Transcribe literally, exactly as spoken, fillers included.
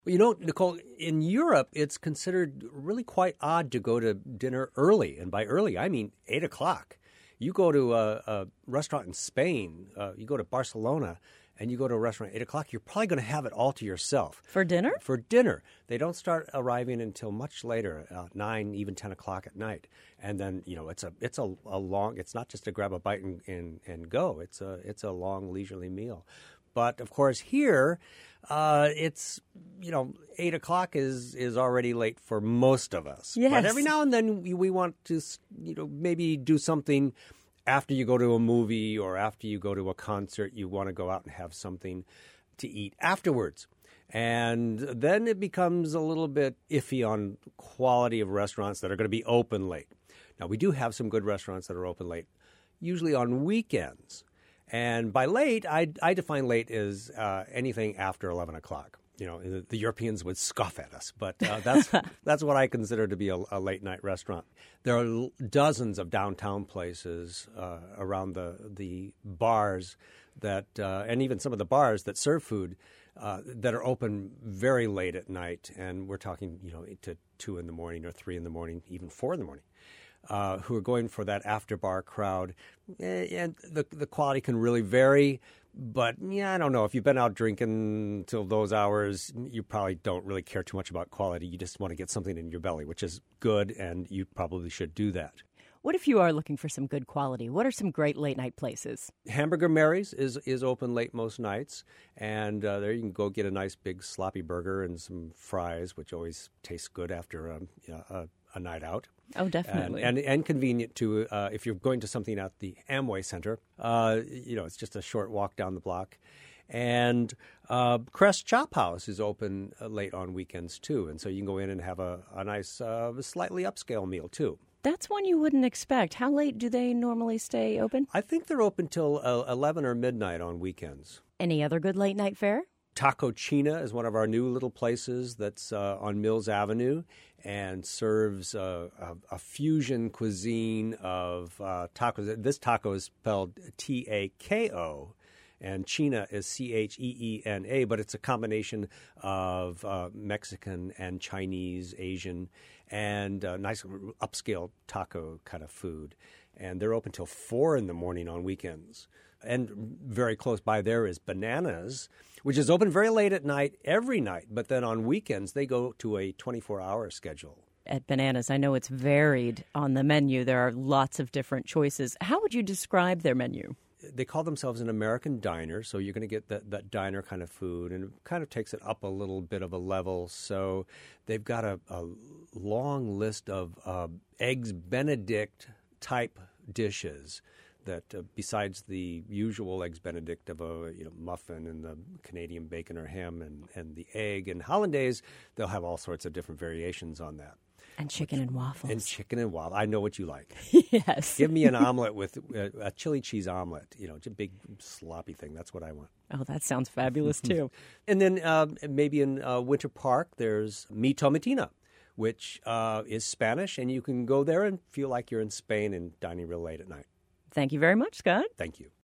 Well, you know, Nicole, in Europe, it's considered really quite odd to go to dinner early. And by early, I mean eight o'clock. You go to a, a restaurant in Spain, uh, you go to Barcelona, and you go to a restaurant at eight o'clock, you're probably going to have it all to yourself. For dinner? For dinner. They don't start arriving until much later, uh, nine, even ten o'clock at night. And then, you know, it's a it's a, a long, it's not just to grab a bite and, and, and go. It's a, it's a long, leisurely meal. But, of course, here, uh, it's, you know, eight o'clock is, is already late for most of us. Yes. But every now and then we, we want to, you know, maybe do something after you go to a movie or after you go to a concert. You want to go out and have something to eat afterwards. And then it becomes a little bit iffy on quality of restaurants that are going to be open late. Now, we do have some good restaurants that are open late, usually on weekends. And by late, I, I define late as uh, anything after eleven o'clock. You know, the, the Europeans would scoff at us, but uh, that's that's what I consider to be a, a late-night restaurant. There are dozens of downtown places uh, around the the bars that, uh, and even some of the bars that serve food uh, that are open very late at night. And we're talking, you know, to two in the morning or three in the morning, even four in the morning. Uh, who are going for that after-bar crowd. And the the quality can really vary. But, yeah, I don't know. If you've been out drinking till those hours, you probably don't really care too much about quality. You just want to get something in your belly, which is good, and you probably should do that. What if you are looking for some good quality? What are some great late-night places? Hamburger Mary's is, is open late most nights. And uh, there you can go get a nice big sloppy burger and some fries, which always tastes good after a, you know, a, a night out. Oh, definitely. And, and, and convenient, too, uh, if you're going to something at the Amway Center. Uh, you know, it's just a short walk down the block. And uh, Crest Chop House is open uh, late on weekends, too. And so you can go in and have a, a nice, uh, slightly upscale meal, too. That's one you wouldn't expect. How late do they normally stay open? I think they're open till uh, eleven or midnight on weekends. Any other good late-night fare? Taco China is one of our new little places that's uh, on Mills Avenue and serves uh, a, a fusion cuisine of uh, tacos. This taco is spelled T A K O, and China is C H E E N A, but it's a combination of uh, Mexican and Chinese, Asian, and uh, nice upscale taco kind of food. And they're open till four in the morning on weekends. And very close by there is Bananas, which is open very late at night every night. But then on weekends, they go to a twenty-four hour schedule. At Bananas, I know it's varied on the menu. There are lots of different choices. How would you describe their menu? They call themselves an American diner, so you're going to get that, that diner kind of food, and it kind of takes it up a little bit of a level. So they've got a, a long list of uh, Eggs Benedict type dishes that uh, besides the usual Eggs Benedict of a you know muffin and the Canadian bacon or ham and, and the egg and hollandaise, they'll have all sorts of different variations on that. And chicken Which, and waffles. And chicken and waffles. I know what you like. Yes. Give me an omelet with uh, a chili cheese omelet. You know, just a big sloppy thing. That's what I want. Oh, that sounds fabulous, too. And then uh, maybe in uh, Winter Park, there's Mi Tomatina, which uh, is Spanish, and you can go there and feel like you're in Spain and dining real late at night. Thank you very much, Scott. Thank you.